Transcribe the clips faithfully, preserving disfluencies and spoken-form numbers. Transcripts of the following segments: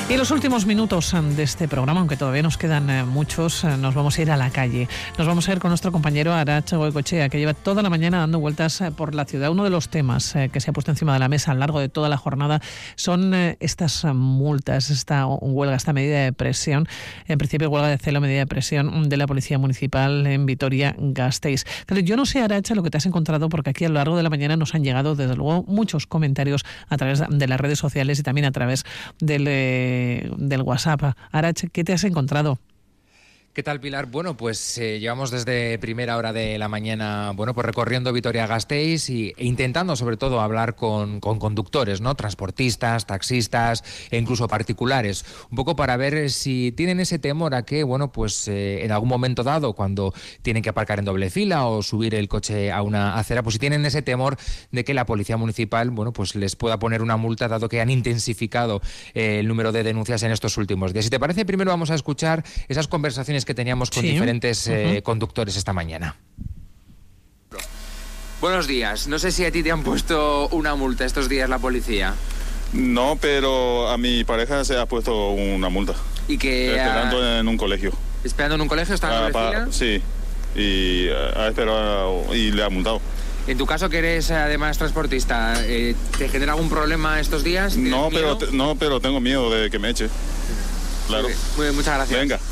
Y en los últimos minutos de este programa, aunque todavía nos quedan muchos, nos vamos a ir a la calle. Nos vamos a ir con nuestro compañero Arantxa Goicoechea, que lleva toda la mañana dando vueltas por la ciudad. Uno de los temas que se ha puesto encima de la mesa a lo largo de toda la jornada son estas multas, esta huelga, esta medida de presión, en principio huelga de celo, medida de presión de la Policía Municipal en Vitoria-Gasteiz. Pero yo no sé, Arantxa, lo que te has encontrado, porque aquí a lo largo de la mañana nos han llegado, desde luego, muchos comentarios a través de las redes sociales y también a través del... Eh, del WhatsApp. Arantxa, ¿qué te has encontrado? ¿Qué tal, Pilar? Bueno, pues eh, llevamos desde primera hora de la mañana, bueno, pues recorriendo Vitoria-Gasteiz y, e intentando sobre todo hablar con, con conductores, ¿no? Transportistas, taxistas e incluso particulares, un poco para ver si tienen ese temor a que, bueno, pues eh, en algún momento dado, cuando tienen que aparcar en doble fila o subir el coche a una acera, pues si tienen ese temor de que la Policía Municipal, bueno, pues les pueda poner una multa, dado que han intensificado eh, el número de denuncias en estos últimos días. Si te parece, primero vamos a escuchar esas conversaciones que teníamos con sí. diferentes eh, uh-huh. conductores esta mañana. Buenos días. No sé si a ti te han puesto una multa estos días la policía. No, pero a mi pareja se ha puesto una multa. ¿Y que Esperando a... en un colegio. ¿Esperando en un colegio? ¿Está en doble fila? Sí. Y ha esperado y le ha multado. En tu caso, que eres además transportista, eh, ¿te genera algún problema estos días? No, pero te, no, pero tengo miedo de que me eche. Claro. Muy bien, muy bien, muchas gracias. Venga.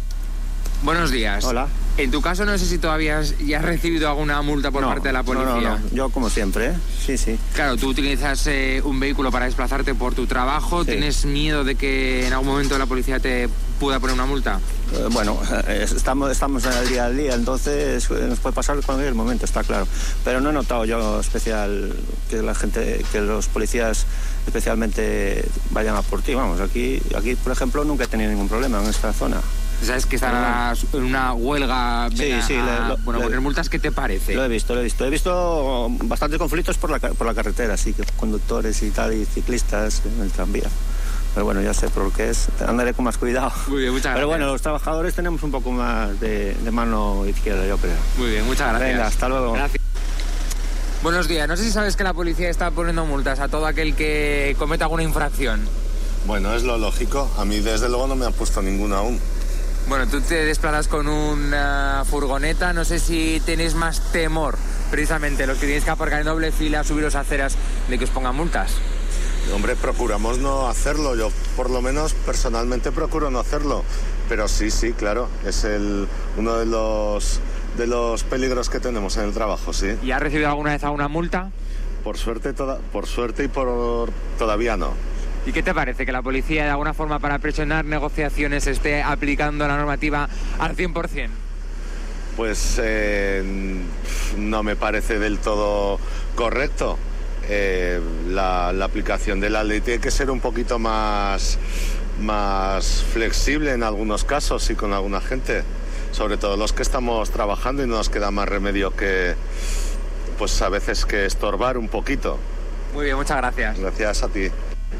Buenos días. Hola. En tu caso, no sé si todavía has, ya has recibido alguna multa por no, parte de la policía. No, no, no. Yo como siempre, ¿eh? Sí, sí. Claro, tú utilizas eh, un vehículo para desplazarte por tu trabajo. Sí. ¿Tienes miedo de que en algún momento la policía te pueda poner una multa? Eh, bueno, eh, estamos, estamos en el día al día, entonces eh, nos puede pasar cualquier momento, está claro. Pero no he notado yo especial que la gente, que los policías especialmente vayan a por ti. Vamos, aquí, aquí por ejemplo, nunca he tenido ningún problema en esta zona. ¿Sabes que están en una huelga? Sí, sí. A, lo, bueno, lo, poner multas, ¿qué te parece? Lo he visto, lo he visto. He visto bastantes conflictos por la, por la carretera, sí, conductores y tal, y ciclistas en el tranvía. Pero bueno, ya sé por lo que es. Andaré con más cuidado. Muy bien, muchas gracias. Pero bueno, los trabajadores tenemos un poco más de, de mano izquierda, yo creo. Muy bien, muchas gracias. Venga, hasta luego. Gracias. Buenos días. No sé si sabes que la policía está poniendo multas a todo aquel que cometa alguna infracción. Bueno, es lo lógico. A mí, desde luego, no me han puesto ninguna aún. Bueno, tú te desplazas con una furgoneta, no sé si tenéis más temor, precisamente, los que tenéis que aparcar en doble fila, subiros a aceras, de que os pongan multas. Hombre, procuramos no hacerlo, yo por lo menos personalmente procuro no hacerlo, pero sí, sí, claro, es el uno de los, de los peligros que tenemos en el trabajo, sí. ¿Y has recibido alguna vez alguna multa? Por suerte, toda, por suerte y por todavía no. ¿Y qué te parece? ¿Que la policía, de alguna forma, para presionar negociaciones, esté aplicando la normativa al cien por ciento? Pues eh, no me parece del todo correcto. Eh, la, la aplicación de la ley tiene que ser un poquito más, más flexible en algunos casos y con alguna gente. Sobre todo los que estamos trabajando y no nos queda más remedio que, pues a veces, que estorbar un poquito. Muy bien, muchas gracias. Gracias a ti.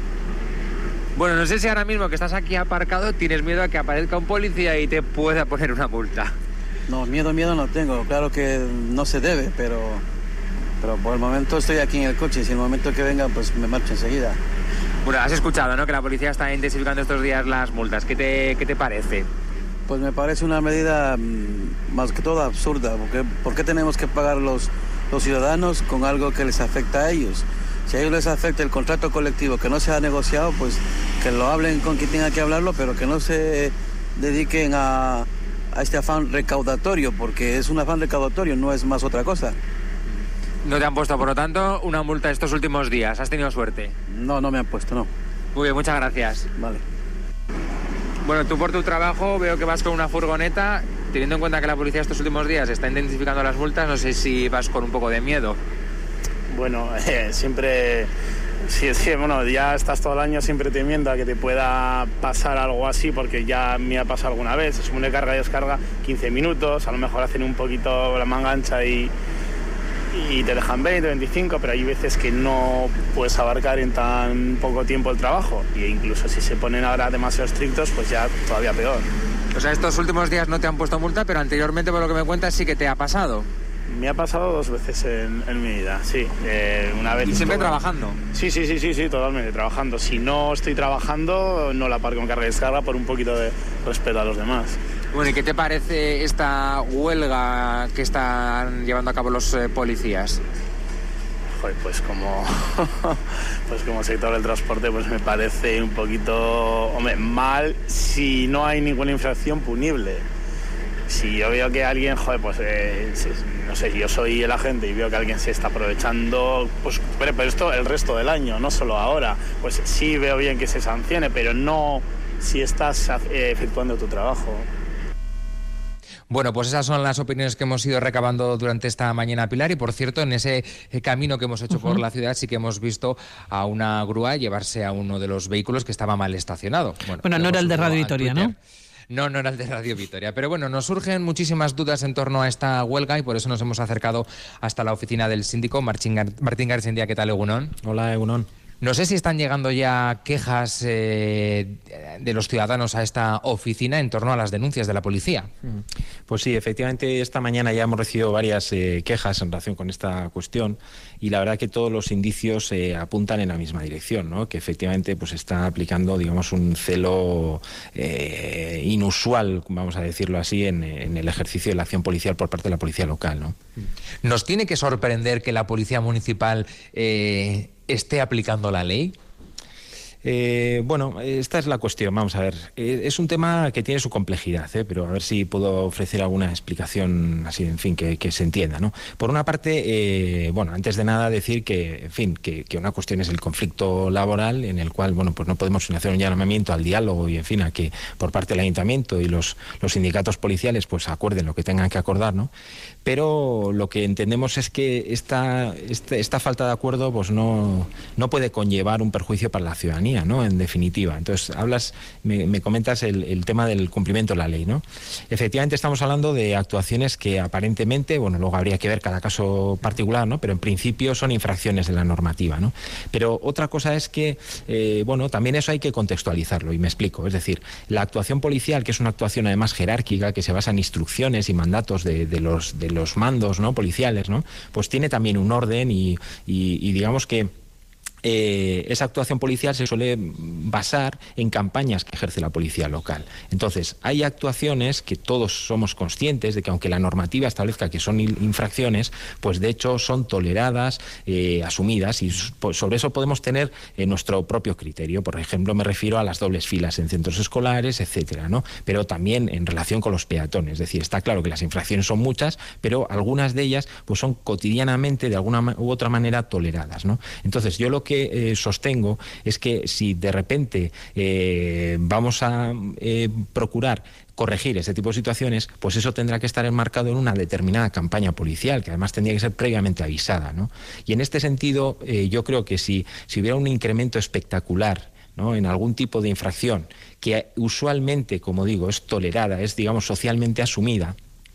Bueno, no sé si ahora mismo que estás aquí aparcado tienes miedo a que aparezca un policía y te pueda poner una multa. No, miedo, miedo no tengo. Claro que no se debe, pero, pero por el momento estoy aquí en el coche y si en el momento que venga, pues me marcho enseguida. Bueno, has escuchado, ¿no?, que la policía está intensificando estos días las multas. ¿Qué te, qué te parece? Pues me parece una medida más que todo absurda, porque ¿por qué tenemos que pagar los, los ciudadanos con algo que les afecta a ellos? Si a ellos les afecta el contrato colectivo que no se ha negociado, pues que lo hablen con quien tenga que hablarlo, pero que no se dediquen a, a este afán recaudatorio, porque es un afán recaudatorio, no es más otra cosa. ¿No te han puesto, por lo tanto, una multa estos últimos días? ¿Has tenido suerte? No, no me han puesto, no. Muy bien, muchas gracias. Vale. Bueno, tú por tu trabajo veo que vas con una furgoneta. Teniendo en cuenta que la policía estos últimos días está intensificando las multas, no sé si vas con un poco de miedo. Bueno, eh, siempre, sí, sí, bueno, ya estás todo el año siempre temiendo a que te pueda pasar algo así, porque ya me ha pasado alguna vez. Se supone carga y descarga quince minutos, a lo mejor hacen un poquito la manga ancha y, y te dejan veinte, veinticinco, pero hay veces que no puedes abarcar en tan poco tiempo el trabajo. E incluso si se ponen ahora demasiado estrictos, pues ya todavía peor. O sea, estos últimos días no te han puesto multa, pero anteriormente, por lo que me cuentas, sí que te ha pasado. Me ha pasado dos veces en, en mi vida, sí. Eh, una vez ¿Y siempre estuve... trabajando? Sí, sí, sí, sí, sí, totalmente, trabajando. Si no estoy trabajando, no la aparco en carga y descarga por un poquito de respeto a los demás. Bueno, ¿y qué te parece esta huelga que están llevando a cabo los eh, policías? Joder, pues como pues como sector del transporte, pues me parece un poquito, hombre, mal si no hay ninguna infracción punible. Si yo veo que alguien, joder, pues eh, no sé, si yo soy el agente y veo que alguien se está aprovechando, pues pero, pero esto el resto del año, no solo ahora, pues sí veo bien que se sancione, pero no si estás eh, efectuando tu trabajo. Bueno, pues esas son las opiniones que hemos ido recabando durante esta mañana, Pilar. Y por cierto, en ese camino que hemos hecho uh-huh. por la ciudad sí que hemos visto a una grúa llevarse a uno de los vehículos que estaba mal estacionado. Bueno, bueno no era el de Radio Vitoria, ¿no? No, no era el de Radio Vitoria. Pero bueno, nos surgen muchísimas dudas en torno a esta huelga y por eso nos hemos acercado hasta la oficina del síndico. Martín, Gar- Martín García, ¿qué tal, Egunon? Hola, Egunon. No sé si están llegando ya quejas eh, de los ciudadanos a esta oficina en torno a las denuncias de la policía. Pues sí, efectivamente esta mañana ya hemos recibido varias eh, quejas en relación con esta cuestión y la verdad que todos los indicios eh, apuntan en la misma dirección, ¿no? Que efectivamente pues está aplicando, digamos, un celo eh, inusual, vamos a decirlo así, en, en el ejercicio de la acción policial por parte de la policía local, ¿no? ¿Nos tiene que sorprender que la policía municipal eh, esté aplicando la ley? Eh, bueno, esta es la cuestión, vamos a ver. Eh, es un tema que tiene su complejidad, ¿eh? Pero a ver si puedo ofrecer alguna explicación así, en fin, que, que se entienda, ¿no? Por una parte, eh, bueno, antes de nada decir que, en fin, que, que una cuestión es el conflicto laboral en el cual, bueno, pues no podemos hacer un llamamiento al diálogo y, en fin, a que por parte del ayuntamiento y los, los sindicatos policiales pues acuerden lo que tengan que acordar, ¿no? Pero lo que entendemos es que esta, esta, esta falta de acuerdo pues no, no puede conllevar un perjuicio para la ciudadanía, ¿no? En definitiva. Entonces, hablas, me, me comentas el, el tema del cumplimiento de la ley, ¿no? Efectivamente, estamos hablando de actuaciones que aparentemente, bueno, luego habría que ver cada caso particular, ¿no? Pero en principio son infracciones de la normativa, ¿no? Pero otra cosa es que, eh, bueno, también eso hay que contextualizarlo, y me explico. Es decir, la actuación policial, que es una actuación además jerárquica, que se basa en instrucciones y mandatos de, de los de los mandos, ¿no? policiales, ¿no? Pues tiene también un orden y, y, y digamos que Eh, esa actuación policial se suele basar en campañas que ejerce la policía local. Entonces, hay actuaciones que todos somos conscientes de que aunque la normativa establezca que son infracciones, pues de hecho son toleradas, eh, asumidas, y sobre eso podemos tener eh, nuestro propio criterio. Por ejemplo, me refiero a las dobles filas en centros escolares, etcétera, ¿no? Pero también en relación con los peatones. Es decir, está claro que las infracciones son muchas, pero algunas de ellas pues son cotidianamente de alguna u otra manera toleradas, ¿no? Entonces, yo lo que Eh, sostengo es que si de repente eh, vamos a eh, procurar corregir ese tipo de situaciones, pues eso tendrá que estar enmarcado en una determinada campaña policial, que además tendría que ser previamente avisada, ¿no? Y en este sentido, eh, yo creo que si, si hubiera un incremento espectacular, ¿no? en algún tipo de infracción que usualmente, como digo, es tolerada, es, digamos, socialmente asumida,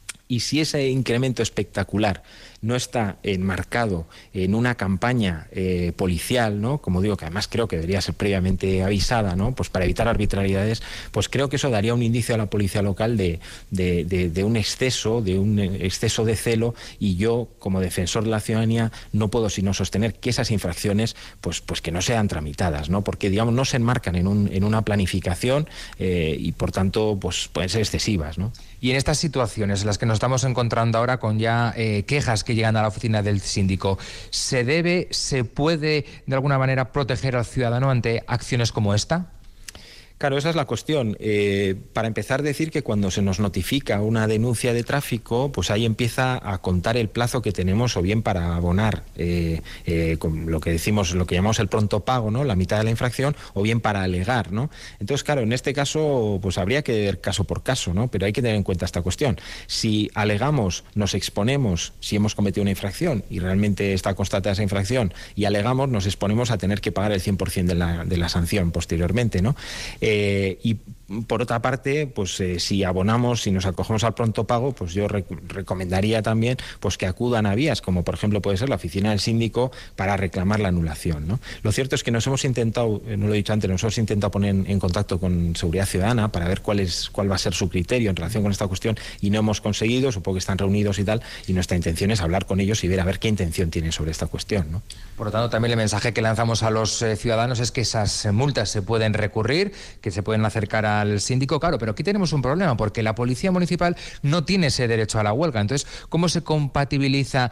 y si ese incremento espectacular no está enmarcado en una campaña eh, policial, ¿no? Como digo, que además creo que debería ser previamente avisada, ¿no? Pues para evitar arbitrariedades, pues creo que eso daría un indicio a la policía local de, de, de, de un exceso, de un exceso de celo, y yo, como defensor de la ciudadanía, no puedo sino sostener que esas infracciones, pues, pues que no sean tramitadas, ¿no? Porque, digamos, no se enmarcan en, un, en una planificación eh, y, por tanto, pues pueden ser excesivas, ¿no? Y en estas situaciones, las que nos estamos encontrando ahora con ya eh, quejas que llegan a la oficina del síndico, ¿se debe, se puede de alguna manera proteger al ciudadano ante acciones como esta? Claro, esa es la cuestión. Eh, para empezar, decir que cuando se nos notifica una denuncia de tráfico, pues ahí empieza a contar el plazo que tenemos o bien para abonar eh, eh, con lo que decimos, lo que llamamos el pronto pago, ¿no? La mitad de la infracción, o bien para alegar, ¿no? Entonces, claro, en este caso, pues habría que ver caso por caso, ¿no? Pero hay que tener en cuenta esta cuestión. Si alegamos, nos exponemos, si hemos cometido una infracción y realmente está constatada esa infracción, y alegamos, nos exponemos a tener que pagar el cien por ciento de la, de la sanción posteriormente, ¿no? Eh, y por otra parte, pues eh, si abonamos, si nos acogemos al pronto pago, pues yo rec recomendaría también pues que acudan a vías, como por ejemplo puede ser la oficina del síndico, para reclamar la anulación, ¿no? Lo cierto es que nos hemos intentado, eh, no lo he dicho antes, nos hemos intentado poner en, en contacto con Seguridad Ciudadana para ver cuál es cuál va a ser su criterio en relación con esta cuestión, y no hemos conseguido, supongo que están reunidos y tal, y nuestra intención es hablar con ellos y ver a ver qué intención tienen sobre esta cuestión, ¿no? Por lo tanto, también el mensaje que lanzamos a los eh, ciudadanos es que esas eh, multas se pueden recurrir, que se pueden acercar al síndico, claro, pero aquí tenemos un problema, porque la Policía Municipal no tiene ese derecho a la huelga. Entonces, ¿cómo se compatibiliza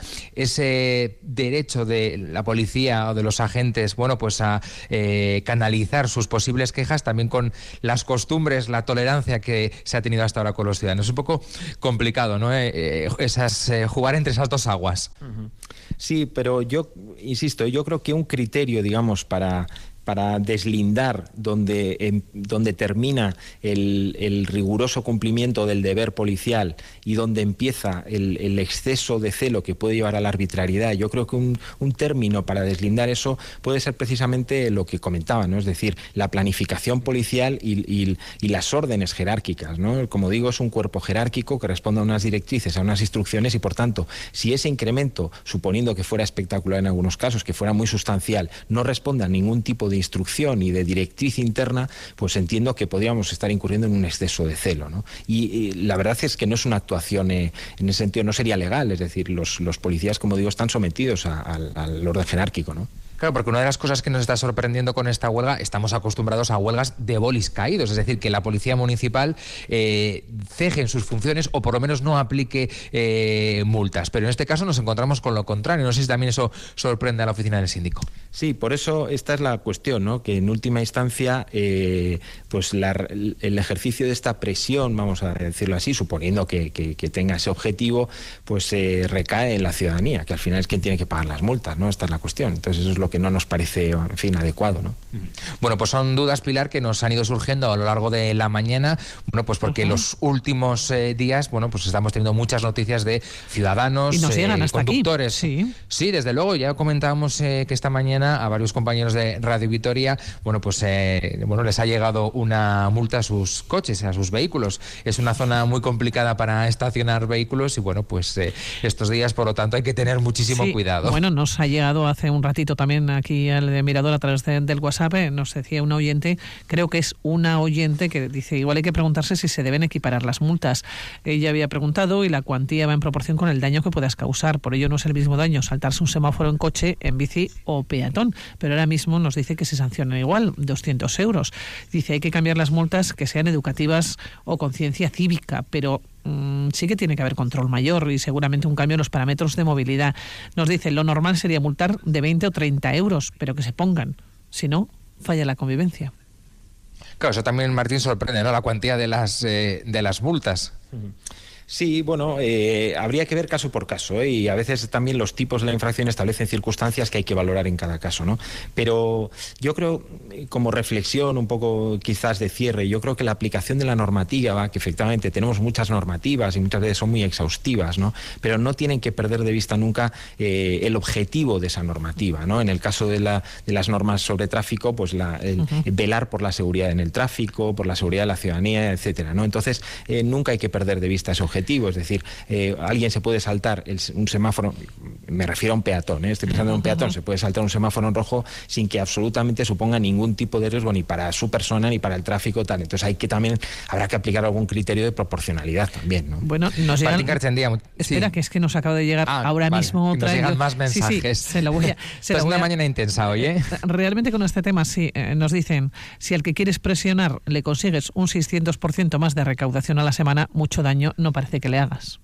ese derecho de la policía o de los agentes, bueno, pues a eh, canalizar sus posibles quejas también con las costumbres, la tolerancia que se ha tenido hasta ahora con los ciudadanos? Es un poco complicado, ¿no? Eh, eh, esas, eh, jugar entre esas dos aguas. Uh-huh. Sí, pero yo insisto, yo creo que un criterio, digamos, para... para deslindar donde, eh, donde termina el, el riguroso cumplimiento del deber policial y donde empieza el, el exceso de celo que puede llevar a la arbitrariedad. Yo creo que un, un término para deslindar eso puede ser precisamente lo que comentaba, ¿no? Es decir, la planificación policial y, y, y las órdenes jerárquicas, ¿no? Como digo, es un cuerpo jerárquico que responde a unas directrices, a unas instrucciones, y por tanto, si ese incremento, suponiendo que fuera espectacular en algunos casos, que fuera muy sustancial, no responde a ningún tipo de instrucción y de directriz interna, pues entiendo que podríamos estar incurriendo en un exceso de celo, ¿no? Y, y la verdad es que no es una actuación eh, en ese sentido, no sería legal, es decir, los, los policías, como digo, están sometidos a, a, al orden jerárquico, ¿no? Claro, porque una de las cosas que nos está sorprendiendo con esta huelga, estamos acostumbrados a huelgas de bolis caídos, es decir, que la Policía Municipal eh, ceje en sus funciones o por lo menos no aplique eh, multas. Pero en este caso nos encontramos con lo contrario. No sé si también eso sorprende a la oficina del síndico. Sí, por eso esta es la cuestión, ¿no? Que en última instancia, eh, pues la, el ejercicio de esta presión, vamos a decirlo así, suponiendo que, que, que tenga ese objetivo, pues eh, recae en la ciudadanía, que al final es quien tiene que pagar las multas, ¿no? Esta es la cuestión. Entonces eso es lo que no nos parece, en fin, adecuado, ¿no? Bueno, pues son dudas, Pilar, que nos han ido surgiendo a lo largo de la mañana, bueno, pues porque uh-huh. los últimos eh, días, bueno, pues estamos teniendo muchas noticias de ciudadanos, y nos llegan eh, hasta conductores. Aquí. Sí. Sí, desde luego, ya comentábamos eh, que esta mañana a varios compañeros de Radio Vitoria, bueno, pues eh, bueno, les ha llegado una multa a sus coches, a sus vehículos. Es una zona muy complicada para estacionar vehículos y, bueno, pues eh, estos días, por lo tanto, hay que tener muchísimo sí, cuidado. Bueno, nos ha llegado hace un ratito también aquí al de Mirador a través de, del WhatsApp, eh, nos decía una oyente, creo que es una oyente que dice, igual hay que preguntarse si se deben equiparar las multas. Ella había preguntado y la cuantía va en proporción con el daño que puedas causar, por ello no es el mismo daño saltarse un semáforo en coche, en bici o peatón, pero ahora mismo nos dice que se sancionan igual, doscientos euros. Dice, hay que cambiar las multas que sean educativas o conciencia cívica, pero sí que tiene que haber control mayor y seguramente un cambio en los parámetros de movilidad. Nos dice, lo normal sería multar de veinte o treinta euros, pero que se pongan. Si no, falla la convivencia. Claro, eso también, Martín, sorprende, ¿no? La cuantía de las, eh, de las multas. Uh-huh. Sí, bueno, eh, habría que ver caso por caso, ¿eh? Y a veces también los tipos de la infracción establecen circunstancias que hay que valorar en cada caso, ¿no? Pero yo creo, como reflexión un poco quizás de cierre, yo creo que la aplicación de la normativa, que efectivamente tenemos muchas normativas y muchas veces son muy exhaustivas, ¿no? Pero no tienen que perder de vista nunca eh, el objetivo de esa normativa, ¿no? En el caso de, la, de las normas sobre tráfico, pues la, el, uh-huh. velar por la seguridad en el tráfico, por la seguridad de la ciudadanía, etcétera, ¿no? Entonces, eh, nunca hay que perder de vista ese objetivo. Es decir, eh, alguien se puede saltar el, un semáforo, me refiero a un peatón, ¿eh? Estoy pensando en un peatón, se puede saltar un semáforo en rojo sin que absolutamente suponga ningún tipo de riesgo ni para su persona ni para el tráfico, tal. Entonces hay que también, habrá que aplicar algún criterio de proporcionalidad también, ¿no? Bueno, nos llegan... Espera, sí. que es que nos acaba de llegar ah, ahora vale. mismo otra... Nos llegan más mensajes. Sí, sí, se lo voy a... Se es lo voy una a... mañana intensa hoy, ¿eh? Realmente con este tema, sí, eh, nos dicen, si al que quieres presionar le consigues un seiscientos por ciento más de recaudación a la semana, mucho daño no parece que le hagas.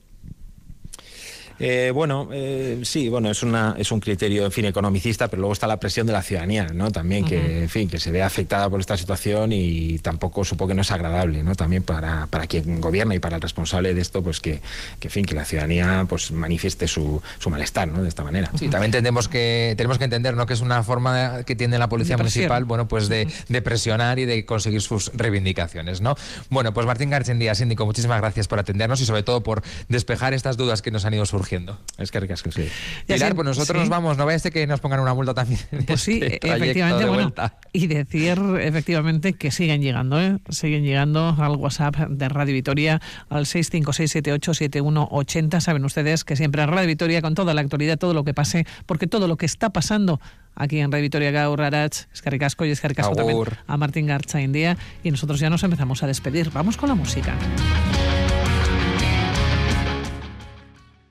Eh, bueno, eh, sí, bueno, es una es un criterio, en fin, economicista, pero luego está la presión de la ciudadanía, ¿no? También que, uh-huh. en fin, que se ve afectada por esta situación y tampoco supongo que no es agradable, ¿no? También para, para quien gobierna y para el responsable de esto, pues que, que en fin, que la ciudadanía pues manifieste su, su malestar, ¿no? De esta manera. Sí, también entendemos que tenemos que entender, ¿no? Que es una forma que tiene la Policía Municipal, bueno, pues de, de presionar y de conseguir sus reivindicaciones, ¿no? Bueno, pues Martín Garchendía, síndico, muchísimas gracias por atendernos y sobre todo por despejar estas dudas que nos han ido surgiendo recogiendo. Es que ricasco, sí. Pilar, pues nosotros sí. nos vamos, no vaya a ser que nos pongan una multa también. Pues sí, este efectivamente, bueno, vuelta. y decir efectivamente que siguen llegando, ¿eh? Siguen llegando al WhatsApp de Radio Vitoria, al seis cinco seis siete ocho siete uno ocho cero. Saben ustedes que siempre en Radio Vitoria, con toda la actualidad, todo lo que pase, porque todo lo que está pasando aquí en Radio Vitoria Gaur, Arach, eskerrik asko y eskerrik asko también a Martín Gartza India, y nosotros ya nos empezamos a despedir. Vamos con la música.